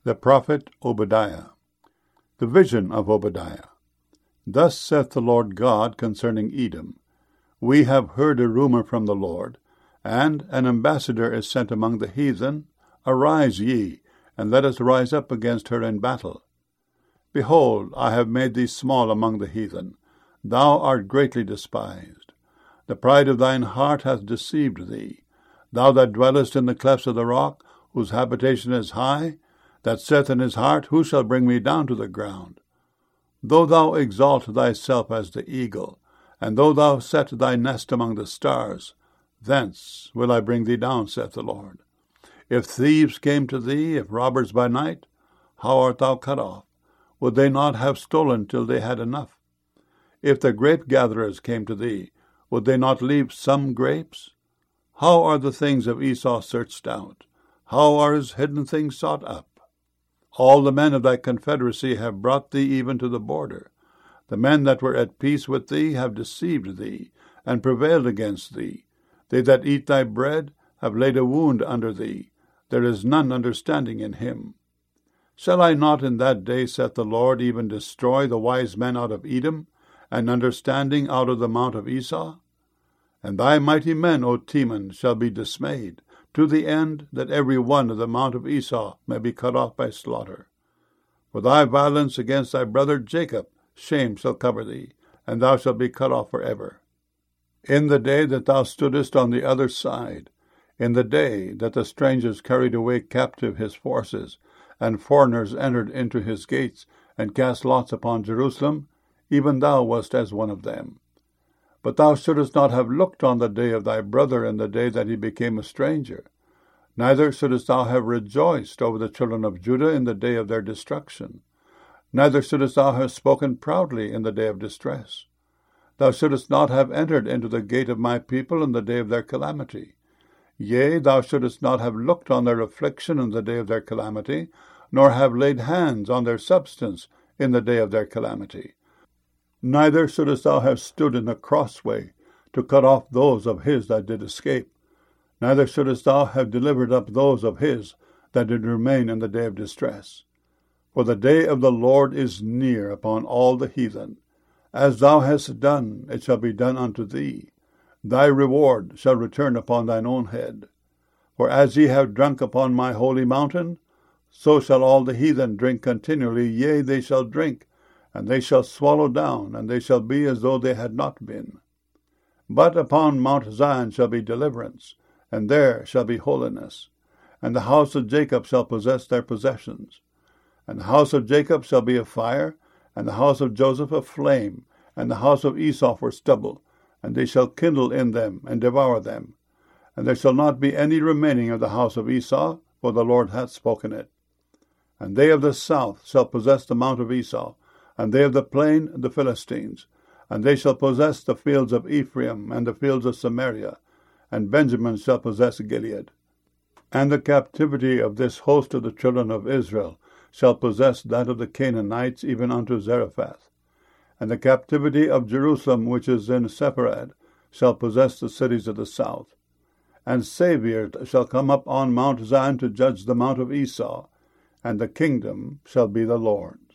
The prophet Obadiah. The vision of Obadiah. Thus saith the Lord God concerning Edom, We have heard a rumor from the Lord, and an ambassador is sent among the heathen. Arise ye, and let us rise up against her in battle. Behold, I have made thee small among the heathen. Thou art greatly despised. The pride of thine heart hath deceived thee. Thou that dwellest in the clefts of the rock, whose habitation is high, that saith in his heart, Who shall bring me down to the ground? Though thou exalt thyself as the eagle, and though thou set thy nest among the stars, thence will I bring thee down, saith the Lord. If thieves came to thee, if robbers by night, how art thou cut off? Would they not have stolen till they had enough? If the grape-gatherers came to thee, would they not leave some grapes? How are the things of Esau searched out? How are his hidden things sought up? All the men of thy confederacy have brought thee even to the border. The men that were at peace with thee have deceived thee, and prevailed against thee. They that eat thy bread have laid a wound under thee. There is none understanding in him. Shall I not in that day, saith the Lord, even destroy the wise men out of Edom, and understanding out of the mount of Esau? And thy mighty men, O Teman, shall be dismayed, to the end that every one of the mount of Esau may be cut off by slaughter. For thy violence against thy brother Jacob, shame shall cover thee, and thou shalt be cut off forever. In the day that thou stoodest on the other side, in the day that the strangers carried away captive his forces, and foreigners entered into his gates, and cast lots upon Jerusalem, even thou wast as one of them. But thou shouldest not have looked on the day of thy brother in the day that he became a stranger. Neither shouldest thou have rejoiced over the children of Judah in the day of their destruction. Neither shouldest thou have spoken proudly in the day of distress. Thou shouldest not have entered into the gate of my people in the day of their calamity. Yea, thou shouldest not have looked on their affliction in the day of their calamity, nor have laid hands on their substance in the day of their calamity. Neither shouldest thou have stood in the crossway to cut off those of his that did escape. Neither shouldest thou have delivered up those of his that did remain in the day of distress. For the day of the Lord is near upon all the heathen. As thou hast done, it shall be done unto thee. Thy reward shall return upon thine own head. For as ye have drunk upon my holy mountain, so shall all the heathen drink continually, yea, they shall drink, and they shall swallow down, and they shall be as though they had not been. But upon Mount Zion shall be deliverance, and there shall be holiness. And the house of Jacob shall possess their possessions. And the house of Jacob shall be a fire, and the house of Joseph a flame, and the house of Esau for stubble, and they shall kindle in them, and devour them. And there shall not be any remaining of the house of Esau, for the Lord hath spoken it. And they of the south shall possess the mount of Esau, and they of the plain the Philistines. And they shall possess the fields of Ephraim, and the fields of Samaria, and Benjamin shall possess Gilead. And the captivity of this host of the children of Israel shall possess that of the Canaanites, even unto Zarephath. And the captivity of Jerusalem, which is in Sepharad, shall possess the cities of the south. And Saviour shall come up on Mount Zion to judge the mount of Esau, and the kingdom shall be the Lord.